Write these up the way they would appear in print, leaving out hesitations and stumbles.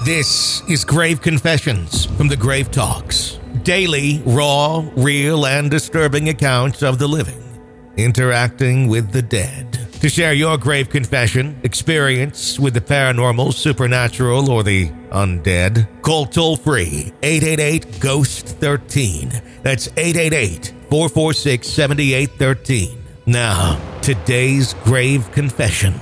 This is Grave Confessions from the Grave Talks. Daily, raw, real, and disturbing accounts of the living interacting with the dead. To share your grave confession, experience with the paranormal, supernatural, or the undead, call toll-free 888-GHOST-13. That's 888-446-7813. Now, today's grave confession.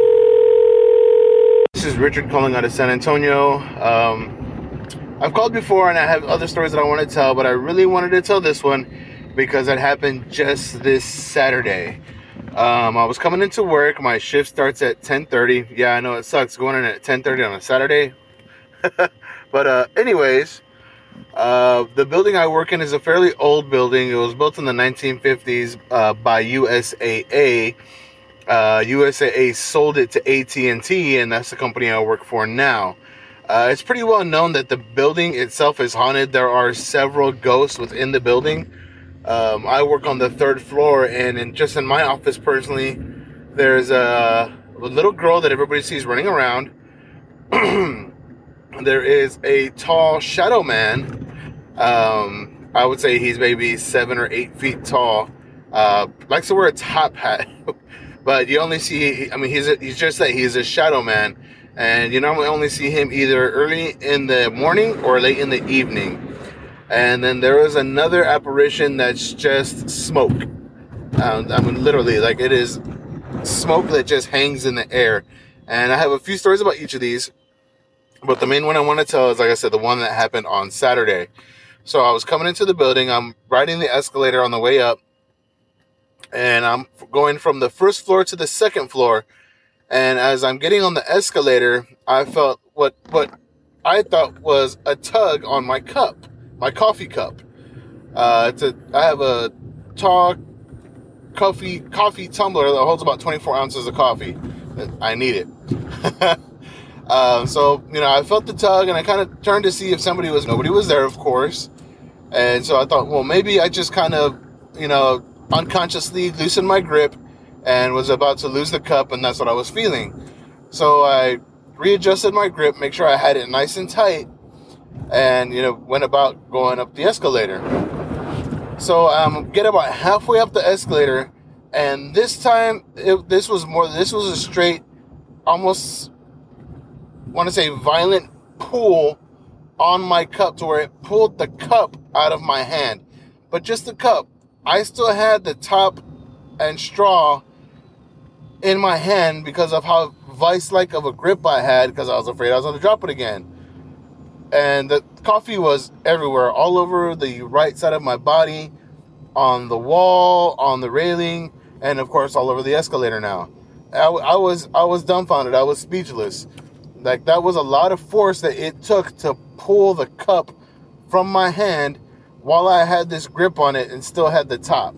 This is Richard calling out of San Antonio. I've called before and I have other stories that I want to tell, but I really wanted to tell this one because it happened just this Saturday. I was coming into work. My shift starts at 10:30. Yeah, I know it sucks going in at 10:30 on a Saturday. But anyways, the building I work in is a fairly old building. It was built in the 1950s by USAA. USAA sold it to AT&T, and that's the company I work for now. It's pretty well known that the building itself is haunted. There are several ghosts within the building. I work on the third floor, and just in my office personally, there's a little girl that everybody sees running around. There is a tall shadow man. I would say he's maybe 7 or 8 feet tall. Likes to wear a top hat. But you only see, he's just that he's a shadow man. And you normally only see him either early in the morning or late in the evening. And then there is another apparition that's just smoke. Literally, like it is smoke that just hangs in the air. And I have a few stories about each of these. But the main one I want to tell is, like I said, the one that happened on Saturday. So I was coming into the building. I'm riding the escalator on the way up. And I'm going from the first floor to the second floor. And as I'm getting on the escalator, I felt what I thought was a tug on my cup, my coffee cup. I have a tall coffee tumbler that holds about 24 ounces of coffee. I need it. So, I felt the tug, and I kind of turned to see if nobody was there, of course. And so I thought, well, maybe I just kind of, unconsciously loosened my grip and was about to lose the cup, and that's what I was feeling. So I readjusted my grip, make sure I had it nice and tight, and went about going up the escalator. So get about halfway up the escalator, and this time this was a straight, almost want to say violent pull on my cup to where it pulled the cup out of my hand, but just the cup. I still had the top and straw in my hand because of how vice-like of a grip I had, because I was afraid I was going to drop it again. And the coffee was everywhere, all over the right side of my body, on the wall, on the railing, and of course all over the escalator now. I was dumbfounded. I was speechless. Like, that was a lot of force that it took to pull the cup from my hand while I had this grip on it and still had the top.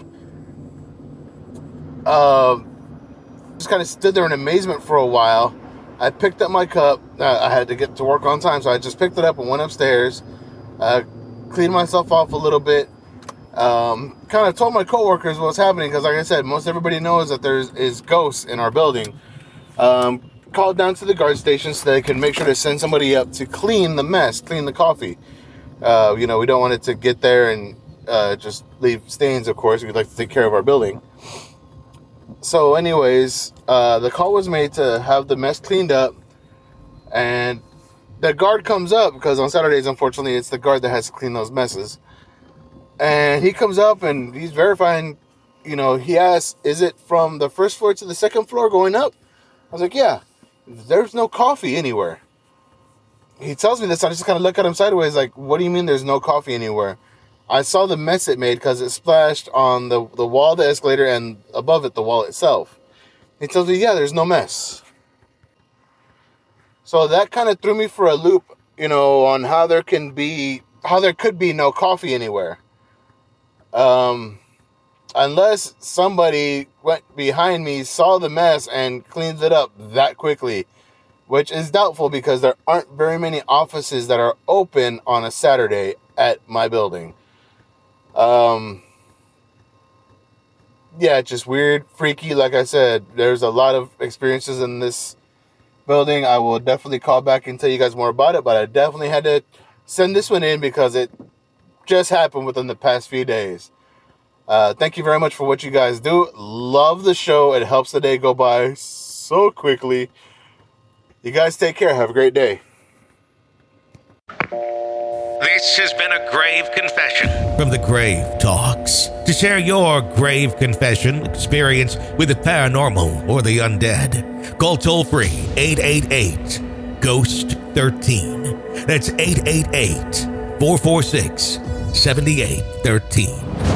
Just kind of stood there in amazement for a while. I picked up my cup. I had to get to work on time, so I just picked it up and went upstairs. Cleaned myself off a little bit. Kind of told my coworkers what's happening, because like I said, most everybody knows that there is ghosts in our building. Called down to the guard station so they can make sure to send somebody up to clean the mess, clean the coffee. We don't want it to get there and just leave stains, of course. We'd like to take care of our building. So anyways, the call was made to have the mess cleaned up. And the guard comes up, because on Saturdays, unfortunately, it's the guard that has to clean those messes. And he comes up and he's verifying, he asks, is it from the first floor to the second floor going up? I was like, yeah, there's no coffee anywhere. He tells me this, I just kind of look at him sideways like, what do you mean there's no coffee anywhere? I saw the mess it made because it splashed on the wall of the escalator and above it, the wall itself. He tells me, yeah, there's no mess. So that kind of threw me for a loop, on how there could be no coffee anywhere. Unless somebody went behind me, saw the mess, and cleaned it up that quickly. Which is doubtful, because there aren't very many offices that are open on a Saturday at my building. Yeah, just weird, freaky. Like I said, there's a lot of experiences in this building. I will definitely call back and tell you guys more about it, but I definitely had to send this one in because it just happened within the past few days. Thank you very much for what you guys do. Love the show. It helps the day go by so quickly. You guys take care. Have a great day. This has been a grave confession from the Grave Talks. To share your grave confession experience with the paranormal or the undead, call toll-free 888-GHOST-13. That's 888-446-7813.